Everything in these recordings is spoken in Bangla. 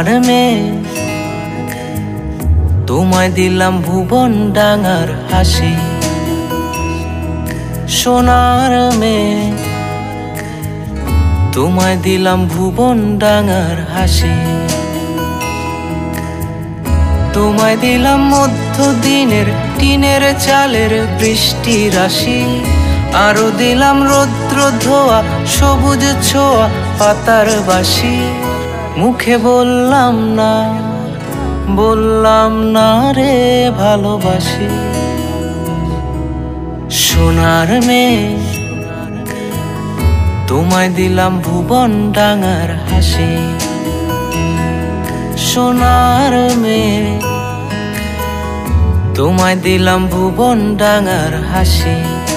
সোনার মেয়ে তোমায় দিলাম ভুবন ডাঙার হাসি। সোনার মেয়ে তোমায় দিলাম ভুবন ডাঙার হাসি। তোমায় দিলাম মধ্যদিনের টিনের চালের বৃষ্টি রাশি। আরো দিলাম রৌদ্র ধোয়া সবুজ ছোঁয়া পাতার বাসি। মুখে বললাম না রে ভালোবাসি। সোনার মেয়ে তোমায় দিলাম ভুবন ডাঙার হাসি। সোনার মেয়ে তোমায় দিলাম ভুবন ডাঙার হাসি।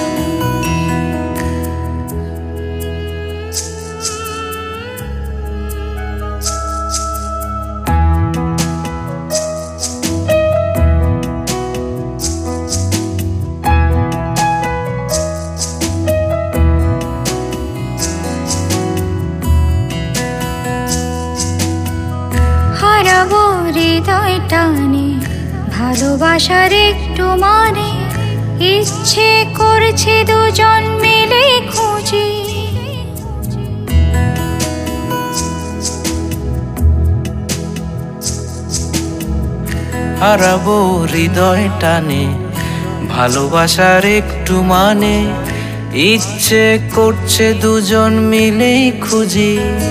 হারাবো হৃদয় টানে ভালোবাসার একটু মানে। ইচ্ছে করছে দুজন মিলে খুঁজি। হারাবো হৃদয় টানে ভালোবাসার একটু মানে। ইচ্ছে করছে দুজন মিলেই খুঁজি।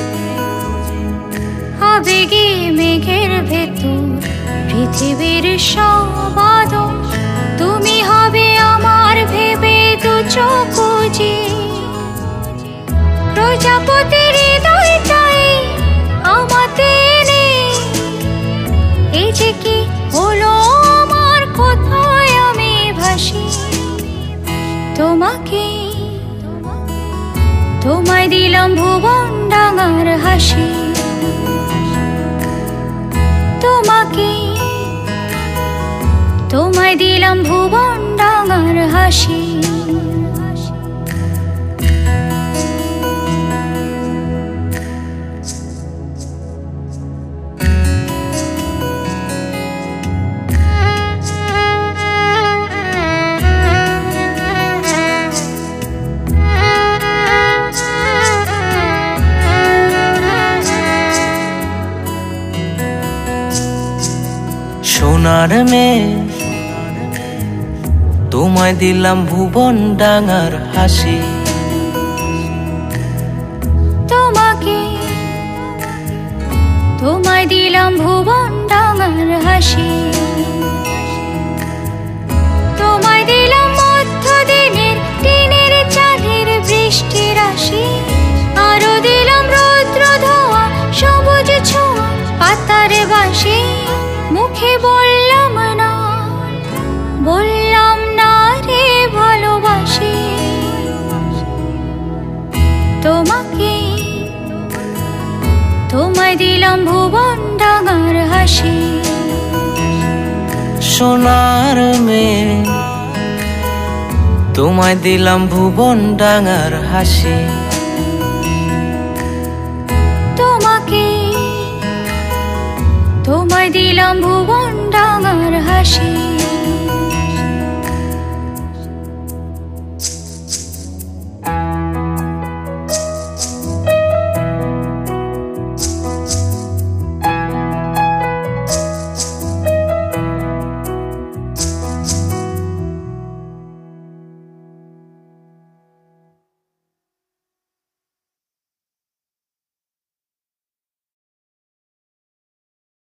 আবেগে মেঘের ভেতর পৃথিবীর সব আদর। তুমি হবে আমার ভেবে দু চোখ বুজি। প্রজাপতির হৃদয়টাই আমাতে নেই। এই যে কি হলো আমার, কোথায় আমি ভাসি। তোমায় দিলাম ভুবন ডাঙার হাসি। তোমায় দিলাম ভুবন ডাঙার হাসি। সোনার মেয়ে তোমায় দিলাম ভুবন ডাঙার হাসি। তোমায় দিলাম ভুবন ডাঙার হাসি। তোমায় দিলাম মধ্যদিনের টিনের চালের বৃষ্টি রাশি। আরো দিলাম রৌদ্র ধোয়া সবুজ ছোঁয়া পাতার বাসি। মুখে বললাম না রে ভালোবাসি। তোমায় দিলাম ভুবন ডাঙার হাসি। সোনার মেয়ে তোমায় দিলাম ভুবন ডাঙার হাসি। তোমায় দিলাম ভুবন ডাঙার হাসি।